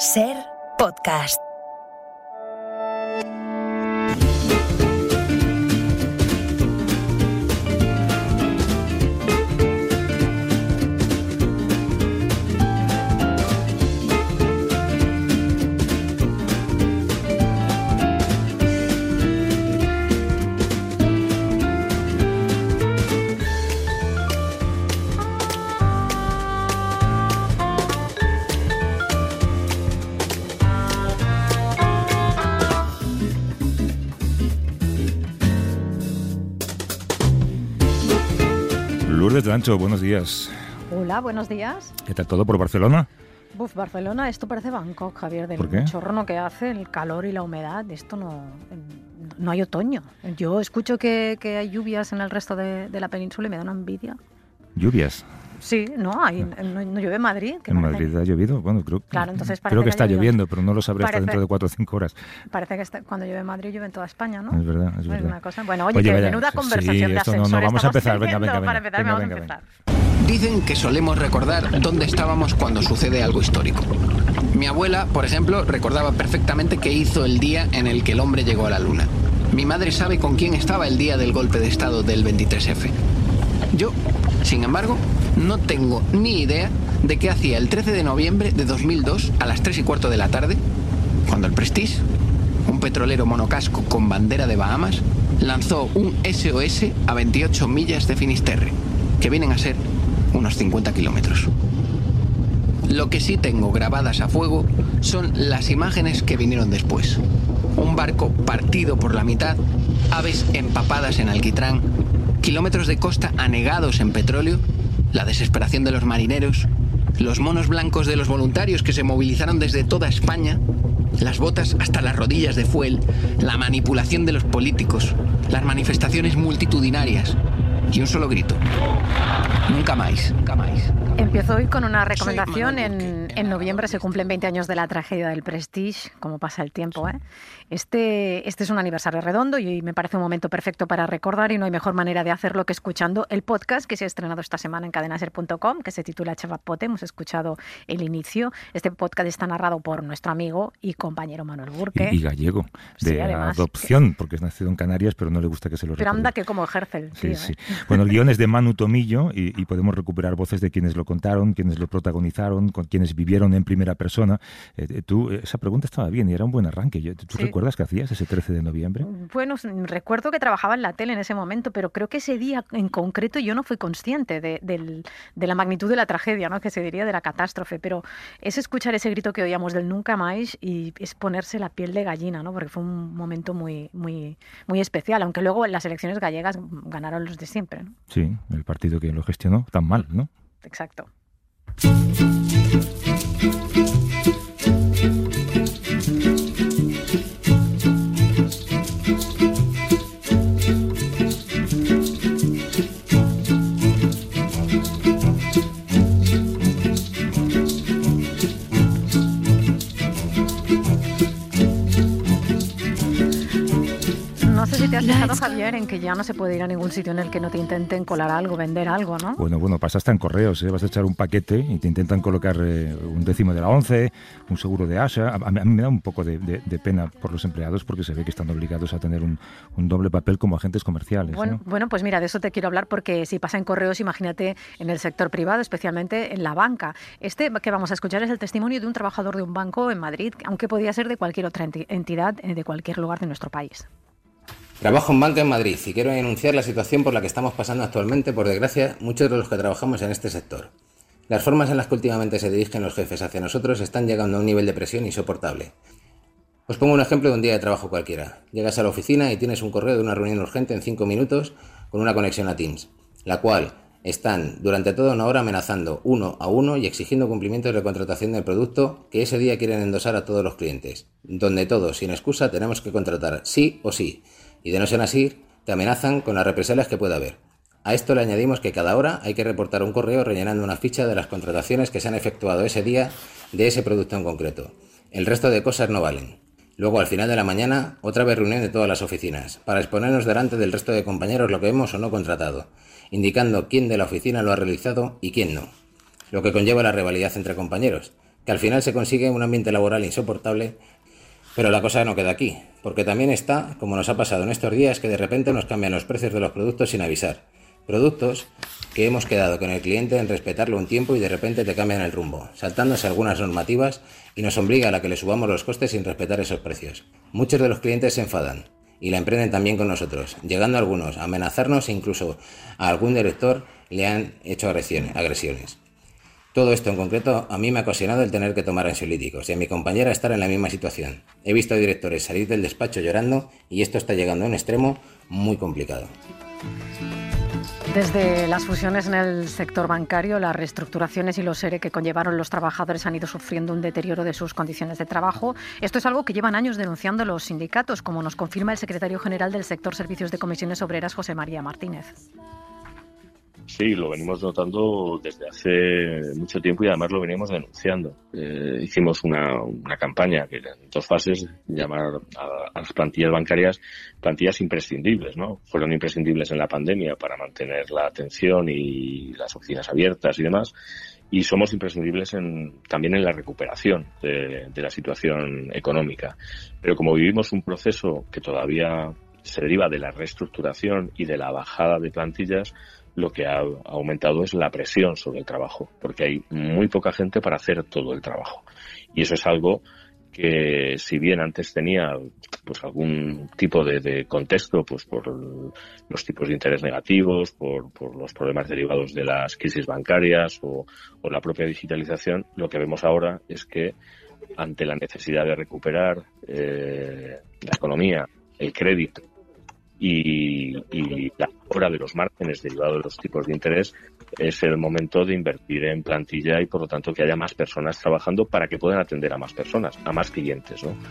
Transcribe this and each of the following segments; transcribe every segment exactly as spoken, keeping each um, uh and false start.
Ser Podcast. Lourdes Lancho, buenos días. Hola, buenos días. ¿Qué tal todo por Barcelona? Buf, Barcelona, esto parece Bangkok, Javier, del ¿Por qué? chorno que hace, el calor y la humedad. Esto no, no hay otoño. Yo escucho que, que hay lluvias en el resto de, de la península y me da una envidia. ¿Lluvias? Sí, no, hay, no, no llueve en Madrid. Que ¿En parece, Madrid ha llovido? Bueno, creo, Claro, entonces parece creo que que está ha llovido. lloviendo, pero no lo sabré hasta Parece- dentro de cuatro o cinco horas. Parece que está- cuando llueve en Madrid llueve en toda España, ¿no? Es verdad, es verdad. una cosa. Bueno, oye, Oye, que vaya, menuda sí, conversación de esto no, no, ascensor vamos a estamos empezar, venga, teniendo. venga, Para venga, empezar, venga, vamos venga, a empezar. Dicen que solemos recordar dónde estábamos cuando sucede algo histórico. Mi abuela, por ejemplo, recordaba perfectamente qué hizo el día en el que el hombre llegó a la luna. Mi madre sabe con quién estaba el día del golpe de estado del veintitrés efe. Yo, sin embargo, no tengo ni idea de qué hacía el trece de noviembre de dos mil dos a las tres y cuarto de la tarde, cuando el Prestige, un petrolero monocasco con bandera de Bahamas, lanzó un ese o ese a veintiocho millas de Finisterre, que vienen a ser unos cincuenta kilómetros. Lo que sí tengo grabadas a fuego son las imágenes que vinieron después. Un barco partido por la mitad, aves empapadas en alquitrán, kilómetros de costa anegados en petróleo, la desesperación de los marineros, los monos blancos de los voluntarios que se movilizaron desde toda España, las botas hasta las rodillas de fuel, la manipulación de los políticos, las manifestaciones multitudinarias y un solo grito: nunca más, nunca más. Empiezo hoy con una recomendación. Manuel En, Burke. en noviembre se cumplen veinte años de la tragedia del Prestige, como pasa el tiempo, ¿eh? Este, este es un aniversario redondo y me parece un momento perfecto para recordar, y no hay mejor manera de hacerlo que escuchando el podcast que se ha estrenado esta semana en cadenaser punto com, que se titula Chapapote. Hemos escuchado el inicio. Este podcast está narrado por nuestro amigo y compañero Manuel Burke. Y, y gallego, Sí, de además, adopción, porque es nacido en Canarias, pero no le gusta que se lo Pero recuerde. anda que como ejerce el Sí, tío, sí. ¿eh? Bueno, el guión es de Manu Tomillo y, y podemos recuperar voces de quienes lo contaron, quienes lo protagonizaron, con quienes vivieron en primera persona. Eh, eh, tú, esa pregunta estaba bien y era un buen arranque. Yo- ¿Tú Sí. recuerdas qué hacías ese trece de noviembre? Bueno, s- recuerdo que trabajaba en la tele en ese momento, pero creo que ese día en concreto yo no fui consciente de, del- de la magnitud de la tragedia, ¿no? Que se diría de la catástrofe, pero es escuchar ese grito que oíamos del nunca más y es ponerse la piel de gallina, ¿no? Porque fue un momento muy, muy, muy especial, aunque luego en las elecciones gallegas ganaron los de siempre, ¿no? Sí, el partido que lo gestionó tan mal, ¿no? Exacto. No sé si te has fijado, Javier, en que ya no se puede ir a ningún sitio en el que no te intenten colar algo, vender algo, ¿no? Bueno, bueno, pasa hasta en correos, ¿eh? Vas a echar un paquete y te intentan colocar eh, un décimo de la once, un seguro de ASA. A, a mí, a mí me da un poco de, de- de pena por los empleados porque se ve que están obligados a tener un, un doble papel como agentes comerciales, Bueno, ¿no? bueno, pues mira, de eso te quiero hablar, porque si pasa en correos, imagínate en el sector privado, especialmente en la banca. Este que vamos a escuchar es el testimonio de un trabajador de un banco en Madrid, aunque podía ser de cualquier otra enti- entidad, eh, de cualquier lugar de nuestro país. Trabajo en banca en Madrid y quiero denunciar la situación por la que estamos pasando actualmente, por desgracia, muchos de los que trabajamos en este sector. Las formas en las que últimamente se dirigen los jefes hacia nosotros están llegando a un nivel de presión insoportable. Os pongo un ejemplo de un día de trabajo cualquiera. Llegas a la oficina y tienes un correo de una reunión urgente en cinco minutos con una conexión a Teams, la cual están durante toda una hora amenazando uno a uno y exigiendo cumplimientos de contratación del producto que ese día quieren endosar a todos los clientes, donde todos, sin excusa, tenemos que contratar sí o sí, y de no ser así, te amenazan con las represalias que pueda haber. A esto le añadimos que cada hora hay que reportar un correo rellenando una ficha de las contrataciones que se han efectuado ese día de ese producto en concreto. El resto de cosas no valen. Luego, al final de la mañana, otra vez reunión de todas las oficinas, para exponernos delante del resto de compañeros lo que hemos o no contratado, indicando quién de la oficina lo ha realizado y quién no, lo que conlleva la rivalidad entre compañeros, que al final se consigue un ambiente laboral insoportable. Pero la cosa no queda aquí, porque también está, como nos ha pasado en estos días, que de repente nos cambian los precios de los productos sin avisar. Productos que hemos quedado con el cliente en respetarlo un tiempo y de repente te cambian el rumbo, saltándose algunas normativas y nos obligan a que le subamos los costes sin respetar esos precios. Muchos de los clientes se enfadan y la emprenden también con nosotros, llegando algunos a amenazarnos e incluso a algún director le han hecho agresiones. agresiones. Todo esto en concreto a mí me ha ocasionado el tener que tomar ansiolíticos y a mi compañera estar en la misma situación. He visto a directores salir del despacho llorando y esto está llegando a un extremo muy complicado. Desde las fusiones en el sector bancario, las reestructuraciones y los ERE que conllevaron los trabajadores han ido sufriendo un deterioro de sus condiciones de trabajo. Esto es algo que llevan años denunciando los sindicatos, como nos confirma el secretario general del sector Servicios de Comisiones Obreras, José María Martínez. Sí, lo venimos notando desde hace mucho tiempo y además lo venimos denunciando. Eh, hicimos una, una campaña que en dos fases, llamar a, a las plantillas bancarias plantillas imprescindibles, ¿no? Fueron imprescindibles en la pandemia para mantener la atención y las oficinas abiertas y demás. Y somos imprescindibles en, también en la recuperación de, de la situación económica. Pero como vivimos un proceso que todavía se deriva de la reestructuración y de la bajada de plantillas, lo que ha aumentado es la presión sobre el trabajo, porque hay muy poca gente para hacer todo el trabajo. Y eso es algo que, si bien antes tenía pues algún tipo de, de contexto, pues por los tipos de interés negativos, por, por los problemas derivados de las crisis bancarias o, o la propia digitalización, lo que vemos ahora es que ante la necesidad de recuperar eh, la economía, el crédito, Y, y la mejora de los márgenes derivados de los tipos de interés, es el momento de invertir en plantilla y, por lo tanto, que haya más personas trabajando para que puedan atender a más personas, a más clientes, ¿no?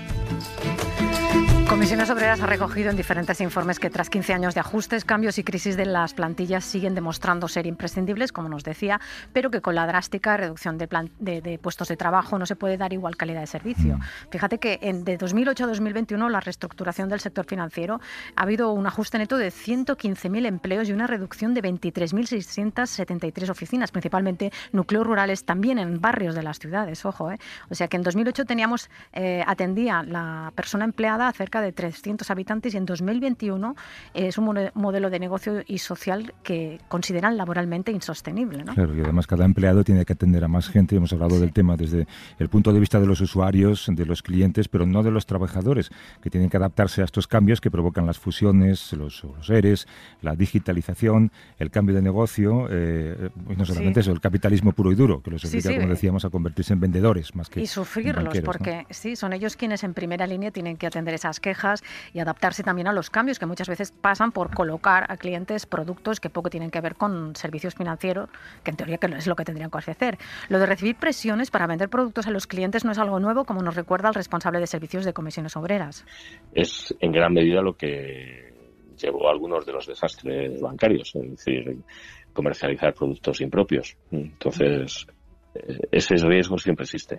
Comisiones Obreras ha recogido en diferentes informes que tras quince años de ajustes, cambios y crisis de las plantillas siguen demostrando ser imprescindibles, como nos decía, pero que con la drástica reducción de, plan- de, de puestos de trabajo no se puede dar igual calidad de servicio. Fíjate que en, de dos mil ocho a dos mil veintiuno la reestructuración del sector financiero ha habido un ajuste neto de ciento quince mil empleos y una reducción de veintitrés mil seiscientas setenta y tres oficinas, principalmente núcleos rurales, también en barrios de las ciudades, ojo, ¿eh? O sea que en dos mil ocho teníamos, eh, atendía la persona empleada a cerca de trescientos habitantes y en dos mil veintiuno es un modelo de negocio y social que consideran laboralmente insostenible, ¿no? Claro, y además cada empleado tiene que atender a más gente. Hemos hablado sí. del tema desde el punto de vista de los usuarios, de los clientes, pero no de los trabajadores, que tienen que adaptarse a estos cambios que provocan las fusiones, los, los ERES, la digitalización, el cambio de negocio, eh, y no solamente sí. eso, el capitalismo puro y duro, que los obliga, sí, sí. como decíamos, a convertirse en vendedores más que y sufrirlos, banqueros, porque ¿no? sí, son ellos quienes en primera línea tienen que atender esas quejas y adaptarse también a los cambios que muchas veces pasan por colocar a clientes productos que poco tienen que ver con servicios financieros, que en teoría que no es lo que tendrían que hacer. Lo de recibir presiones para vender productos a los clientes no es algo nuevo, como nos recuerda el responsable de servicios de Comisiones Obreras. Es en gran medida lo que llevó a algunos de los desastres bancarios, es decir, comercializar productos impropios. Entonces, ese riesgo siempre existe.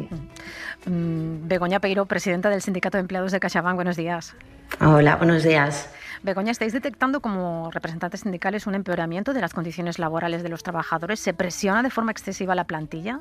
Mm, Begoña Peiro, presidenta del Sindicato de Empleados de CaixaBank, buenos días. Hola, buenos días. Begoña, ¿estáis detectando como representantes sindicales un empeoramiento de las condiciones laborales de los trabajadores? ¿Se presiona de forma excesiva la plantilla?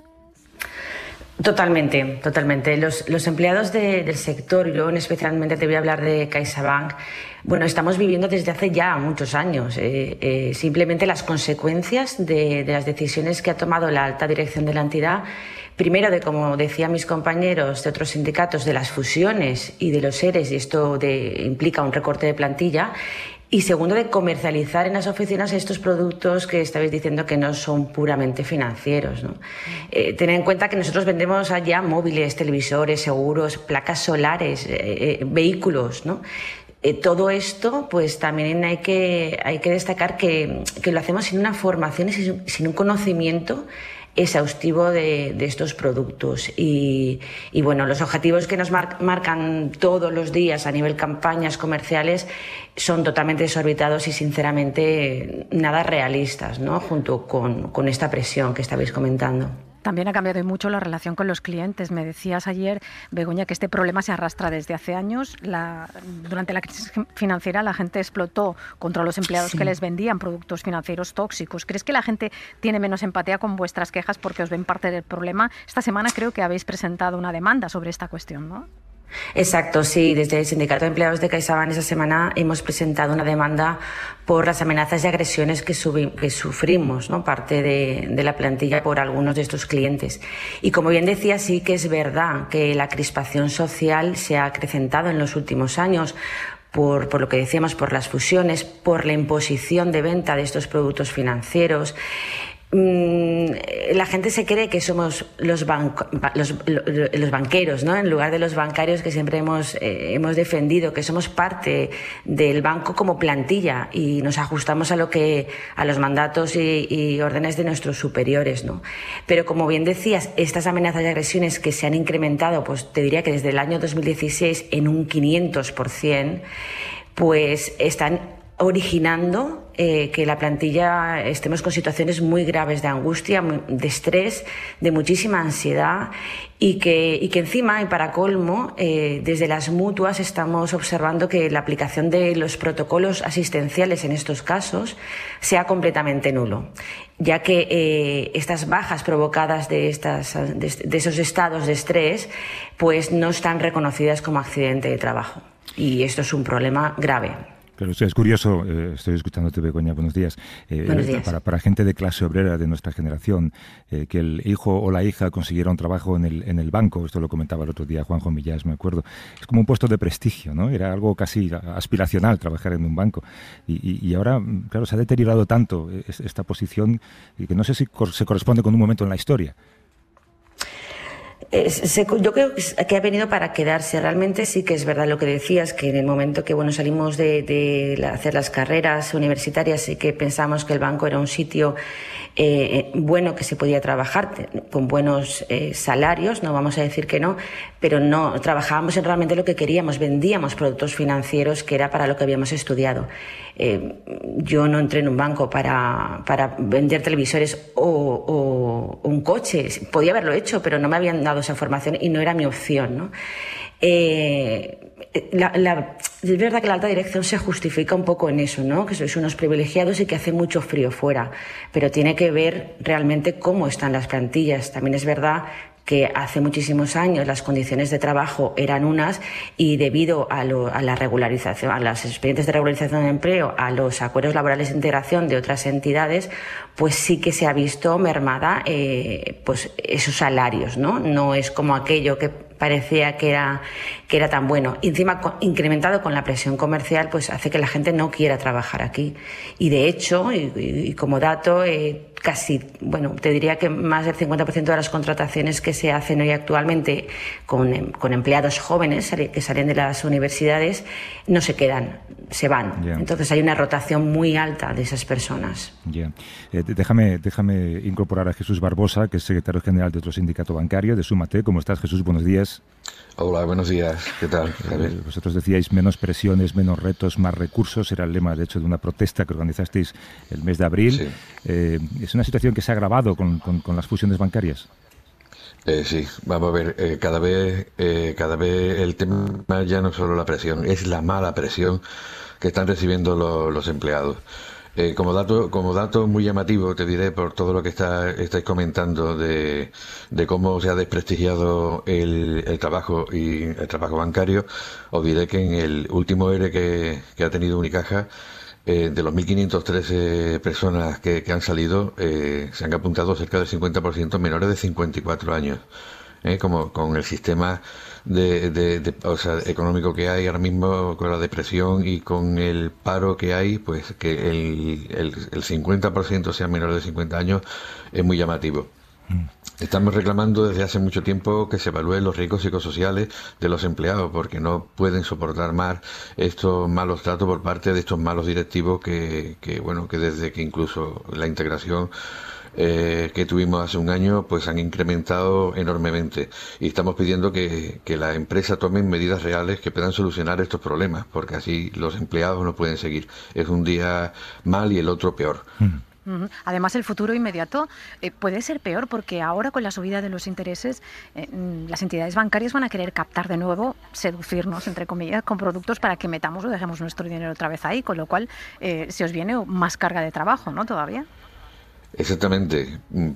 Totalmente, totalmente. Los, los empleados de, del sector, yo especialmente te voy a hablar de CaixaBank, bueno, estamos viviendo desde hace ya muchos años eh, eh, simplemente las consecuencias de, de las decisiones que ha tomado la alta dirección de la entidad. Primero, de, como decían mis compañeros de otros sindicatos, de las fusiones y de los ERES, y esto de, implica un recorte de plantilla. Y segundo, de comercializar en las oficinas estos productos que estabais diciendo que no son puramente financieros, ¿no? Eh, tened en cuenta que nosotros vendemos allá móviles, televisores, seguros, placas solares, eh, eh, vehículos, ¿no? Eh, todo esto, pues también hay que, hay que destacar que, que lo hacemos sin una formación y sin, sin un conocimiento exhaustivo de, de estos productos y, y bueno, los objetivos que nos mar, marcan todos los días a nivel campañas comerciales son totalmente desorbitados y sinceramente nada realistas, ¿no? Junto con, con esta presión que estabais comentando. También ha cambiado mucho la relación con los clientes. Me decías ayer, Begoña, que este problema se arrastra desde hace años. La, durante la crisis financiera la gente explotó contra los empleados sí. que les vendían productos financieros tóxicos. ¿Crees que la gente tiene menos empatía con vuestras quejas porque os ven parte del problema? Esta semana creo que habéis presentado una demanda sobre esta cuestión, ¿no? Exacto, sí. Desde el Sindicato de Empleados de CaixaBank esta semana hemos presentado una demanda por las amenazas y agresiones que, subi- que sufrimos, ¿no? Parte de, de la plantilla por algunos de estos clientes. Y como bien decía, sí que es verdad que la crispación social se ha acrecentado en los últimos años. Por, por lo que decíamos, por las fusiones, por la imposición de venta de estos productos financieros. La gente se cree que somos los, banco, los, los banqueros, ¿no? En lugar de los bancarios que siempre hemos, eh, hemos defendido, que somos parte del banco como plantilla y nos ajustamos a lo que a los mandatos y, y órdenes de nuestros superiores, ¿no? Pero como bien decías, estas amenazas y agresiones que se han incrementado, pues te diría que desde el año dos mil dieciséis en un quinientos por ciento, pues están originando eh, que la plantilla estemos con situaciones muy graves de angustia, de estrés, de muchísima ansiedad y que, y que encima, y para colmo, eh, desde las mutuas estamos observando que la aplicación de los protocolos asistenciales en estos casos sea completamente nulo, ya que eh, estas bajas provocadas de, estas, de, de esos estados de estrés pues no están reconocidas como accidente de trabajo y esto es un problema grave. Pero es curioso, eh, estoy escuchándote, Begoña, buenos días. Eh, buenos días. Para, para gente de clase obrera de nuestra generación, eh, que el hijo o la hija consiguiera un trabajo en el, en el banco, esto lo comentaba el otro día Juanjo Millás, me acuerdo, es como un puesto de prestigio, ¿no? Era algo casi aspiracional trabajar en un banco. Y, y, y ahora, claro, se ha deteriorado tanto esta posición y que no sé si se corresponde con un momento en la historia. Eh, se, yo creo que ha venido para quedarse. Realmente sí que es verdad lo que decías, que en el momento que bueno salimos de, de la, hacer las carreras universitarias sí que pensamos que el banco era un sitio eh, bueno que se podía trabajar con buenos eh, salarios, no vamos a decir que no, pero no trabajábamos en realmente lo que queríamos, vendíamos productos financieros que era para lo que habíamos estudiado. Eh, yo no entré en un banco para, para vender televisores o, o, o un coche, podía haberlo hecho, pero no me habían dado esa formación y no era mi opción, ¿no? Eh, la, la, es verdad que la alta dirección se justifica un poco en eso, ¿no? Que sois unos privilegiados y que hace mucho frío fuera, pero tiene que ver realmente cómo están las plantillas. También es verdad que hace muchísimos años las condiciones de trabajo eran unas y debido a, lo, a la regularización, a los expedientes de regularización de empleo, a los acuerdos laborales de integración de otras entidades, pues sí que se ha visto mermada eh, pues esos salarios, ¿no? No es como aquello que parecía que era, que era tan bueno. Y encima, incrementado con la presión comercial, pues hace que la gente no quiera trabajar aquí. Y de hecho, y, y como dato, eh, casi, bueno, te diría que más del cincuenta por ciento de las contrataciones que se hacen hoy actualmente con, con empleados jóvenes que salen de las universidades no se quedan, se van. Yeah. Entonces hay una rotación muy alta de esas personas. Yeah. Eh, déjame, déjame incorporar a Jesús Barbosa, que es secretario general de otro sindicato bancario, de Súmate. ¿Cómo estás, Jesús? Buenos días. Hola, buenos días. ¿Qué tal, Javier? Eh, vosotros decíais menos presiones, menos retos, más recursos. Era el lema, de hecho, de una protesta que organizasteis el mes de abril. Sí. Eh, ¿Es una situación que se ha agravado con, con, con las fusiones bancarias? Eh, sí, vamos a ver, eh, cada vez eh, cada vez el tema ya no es solo la presión, es la mala presión que están recibiendo los, los empleados. Eh, como dato como dato muy llamativo, te diré, por todo lo que está, estáis comentando de, de cómo se ha desprestigiado el, el trabajo y el trabajo bancario, os diré que en el último E R E que, que ha tenido Unicaja, eh, de los mil quinientas trece personas que, que han salido, eh, se han apuntado cerca del cincuenta por ciento menores de cincuenta y cuatro años. Eh, como con el sistema de, de, de, o sea, económico que hay ahora mismo, con la depresión y con el paro que hay, pues que el, el, el cincuenta por ciento sea menor de cincuenta años es muy llamativo. Estamos reclamando desde hace mucho tiempo que se evalúen los riesgos psicosociales de los empleados, porque no pueden soportar más estos malos tratos por parte de estos malos directivos que, que bueno, que desde que incluso la integración Eh, que tuvimos hace un año, pues han incrementado enormemente y estamos pidiendo que, que la empresa tomen medidas reales que puedan solucionar estos problemas, porque así los empleados no pueden seguir. Es un día mal y el otro peor. Uh-huh. Además, el futuro inmediato eh, puede ser peor porque ahora con la subida de los intereses eh, las entidades bancarias van a querer captar de nuevo, seducirnos, entre comillas, con productos para que metamos o dejemos nuestro dinero otra vez ahí, con lo cual eh, se os viene más carga de trabajo, ¿no? Todavía. Exactamente.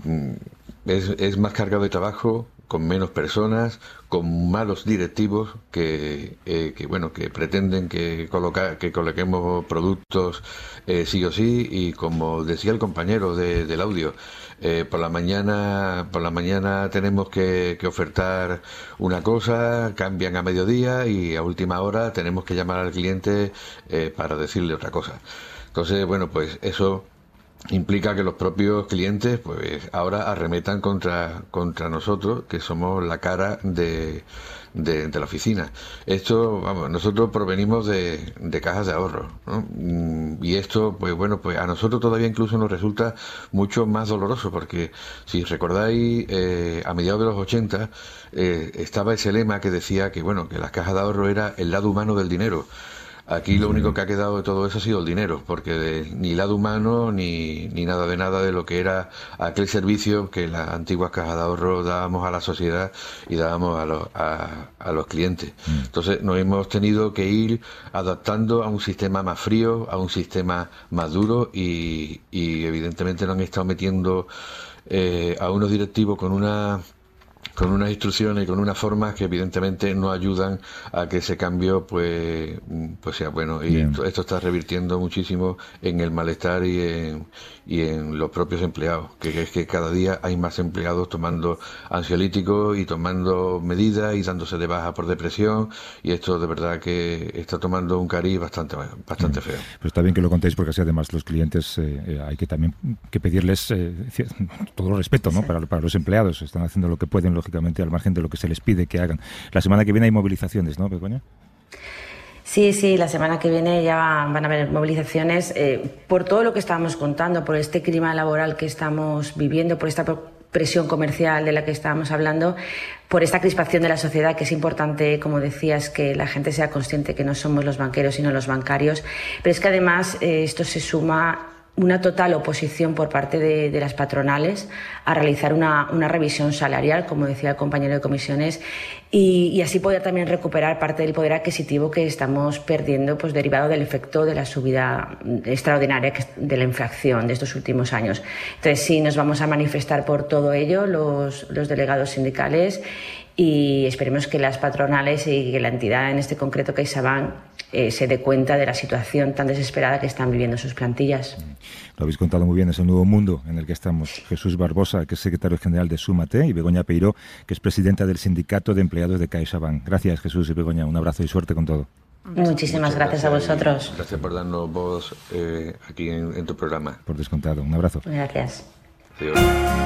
Es, es más carga de trabajo, con menos personas, con malos directivos que, eh, que bueno, que pretenden que colocar, que coloquemos productos eh, sí o sí, y como decía el compañero de, del audio, eh, por la mañana, por la mañana tenemos que, que ofertar una cosa, cambian a mediodía y a última hora tenemos que llamar al cliente eh, para decirle otra cosa. Entonces, bueno, pues eso implica que los propios clientes pues ahora arremetan contra contra nosotros, que somos la cara de, de, de la oficina. Esto, vamos, nosotros provenimos de, de cajas de ahorro, ¿no? Y esto, pues bueno, pues a nosotros todavía incluso nos resulta mucho más doloroso, porque si recordáis, eh, a mediados de los ochenta eh, estaba ese lema que decía que, bueno, que las cajas de ahorro era el lado humano del dinero. Aquí lo único que ha quedado de todo eso ha sido el dinero, porque de, ni lado humano ni, ni nada de nada de lo que era aquel servicio que las antiguas cajas de ahorro dábamos a la sociedad y dábamos a los, a, a los clientes. Entonces nos hemos tenido que ir adaptando a un sistema más frío, a un sistema más duro y, y evidentemente nos han estado metiendo eh, a unos directivos con una... con unas instrucciones y con unas formas que evidentemente no ayudan a que ese cambio pues pues sea bueno, y esto, esto está revirtiendo muchísimo en el malestar y en, y en los propios empleados, que es que cada día hay más empleados tomando ansiolíticos y tomando medidas y dándose de baja por depresión, y esto de verdad que está tomando un cariz bastante bastante feo. Pero está bien que lo contéis, porque así además los clientes eh, hay que también que pedirles eh, todo el respeto, ¿no? Para, para los empleados, están haciendo lo que pueden, lógicamente, al margen de lo que se les pide que hagan. La semana que viene hay movilizaciones, ¿no, Begoña? Sí, sí, la semana que viene ya van a haber movilizaciones eh, por todo lo que estábamos contando, por este clima laboral que estamos viviendo, por esta presión comercial de la que estábamos hablando, por esta crispación de la sociedad, que es importante, como decías, que la gente sea consciente que no somos los banqueros sino los bancarios, pero es que además eh, esto se suma una total oposición por parte de, de las patronales a realizar una, una revisión salarial, como decía el compañero de comisiones, y, y así poder también recuperar parte del poder adquisitivo que estamos perdiendo, pues derivado del efecto de la subida extraordinaria de la inflación de estos últimos años. Entonces sí, nos vamos a manifestar por todo ello los, los delegados sindicales, y esperemos que las patronales y que la entidad, en este concreto CaixaBank, eh, se dé cuenta de la situación tan desesperada que están viviendo sus plantillas. Lo habéis contado muy bien, es el nuevo mundo en el que estamos. Jesús Barbosa, que es secretario general de Súmate, y Begoña Peiró, que es presidenta del Sindicato de Empleados de CaixaBank. Gracias, Jesús y Begoña. Un abrazo y suerte con todo. Muchísimas gracias, gracias a vosotros. Gracias por darnos voz eh, aquí en, en tu programa. Por descontado. Un abrazo. Gracias. Adiós.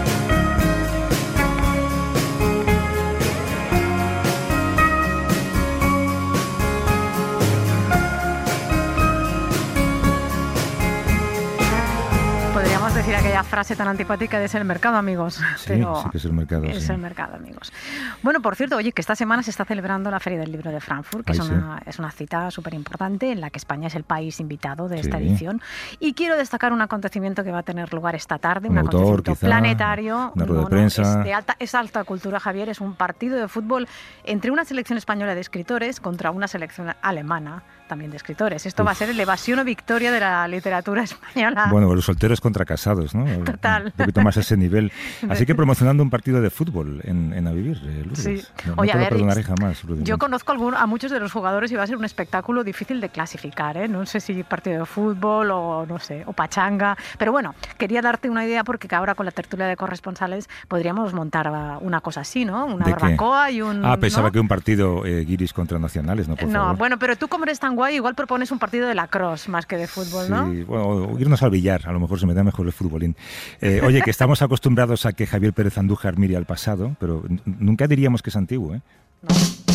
Decir aquella frase tan antipática de es el mercado, amigos. Sí, pero sí que es el mercado. Es sí. el mercado, amigos. Bueno, por cierto, oye, que esta semana se está celebrando la Feria del Libro de Frankfurt, que Ay, es, una, sí. es una cita súper importante en la que España es el país invitado de sí. esta edición. Y quiero destacar un acontecimiento que va a tener lugar esta tarde, un, un autor, acontecimiento quizá, planetario. Una rueda de prensa. No, es, de alta, es alta cultura, Javier. Es un partido de fútbol entre una selección española de escritores contra una selección alemana también de escritores. Esto Uf. va a ser el evasión o victoria de la literatura española. Bueno, los solteros contra casados, ¿no? Total. Un poquito más a ese nivel. Así que promocionando un partido de fútbol en, en A Vivir, eh, Lourdes. Sí. No, Oye, no te a ver, lo perdonaré jamás, Lourdes. Yo conozco a, algún, a muchos de los jugadores y va a ser un espectáculo difícil de clasificar, ¿eh? No sé si partido de fútbol o, no sé, o pachanga. Pero bueno, quería darte una idea porque ahora con la tertulia de corresponsales podríamos montar una cosa así, ¿no? Una barbacoa y un... Ah, pensaba ¿no? que un partido eh, guiris contra nacionales, ¿no? Por no, favor. Bueno, pero tú como eres tan guay, igual propones un partido de lacrosse más que de fútbol, ¿no? Sí, bueno, o irnos al billar, a lo mejor se me da mejor el futbolín. Eh, oye, que estamos acostumbrados a que Javier Pérez Andújar mire al pasado, pero n- nunca diríamos que es antiguo, ¿eh? No.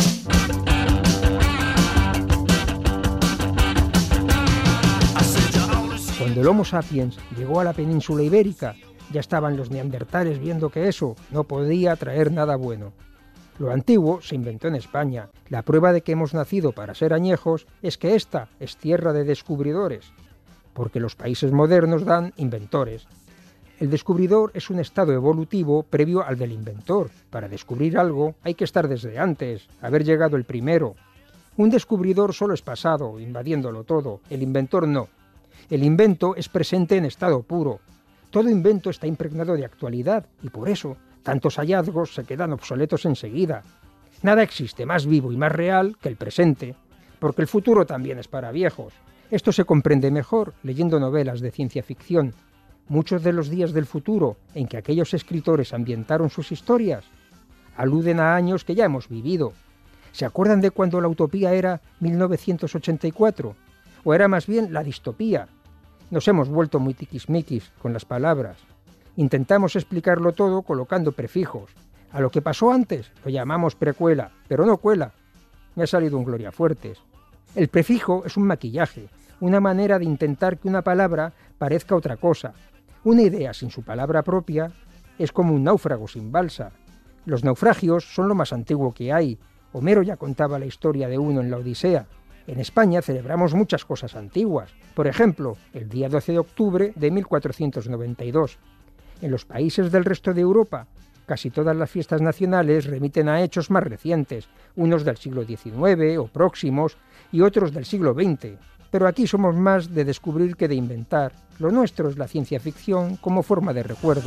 Cuando el Homo sapiens llegó a la península ibérica, ya estaban los neandertales viendo que eso no podía traer nada bueno. Lo antiguo se inventó en España. La prueba de que hemos nacido para ser añejos es que esta es tierra de descubridores. porque los países modernos dan inventores. El descubridor es un estado evolutivo previo al del inventor. Para descubrir algo hay que estar desde antes, haber llegado el primero. Un descubridor solo es pasado, invadiéndolo todo. El inventor no. El invento es presente en estado puro. Todo invento está impregnado de actualidad y por eso tantos hallazgos se quedan obsoletos enseguida. Nada existe más vivo y más real que el presente, porque el futuro también es para viejos. Esto se comprende mejor leyendo novelas de ciencia ficción. Muchos de los días del futuro en que aquellos escritores ambientaron sus historias aluden a años que ya hemos vivido. ¿Se acuerdan de cuando la utopía era mil novecientos ochenta y cuatro? ¿O era más bien la distopía? Nos hemos vuelto muy tiquismiquis con las palabras. Intentamos explicarlo todo colocando prefijos. A lo que pasó antes lo llamamos precuela, pero no cuela. Me ha salido un Gloria Fuertes. El prefijo es un maquillaje, una manera de intentar que una palabra parezca otra cosa. Una idea sin su palabra propia es como un náufrago sin balsa. Los naufragios son lo más antiguo que hay. Homero ya contaba la historia de uno en la Odisea. En España celebramos muchas cosas antiguas. Por ejemplo, el día doce de octubre de mil cuatrocientos noventa y dos. En los países del resto de Europa, casi todas las fiestas nacionales remiten a hechos más recientes, unos del siglo diecinueve o próximos y otros del siglo veinte. Pero aquí somos más de descubrir que de inventar. Lo nuestro es la ciencia ficción como forma de recuerdo.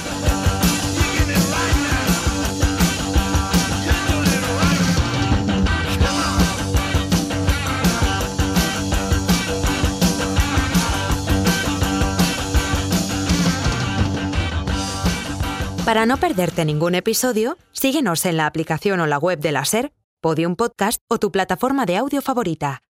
Para no perderte ningún episodio, síguenos en la aplicación o la web de la SER, Podium Podcast o tu plataforma de audio favorita.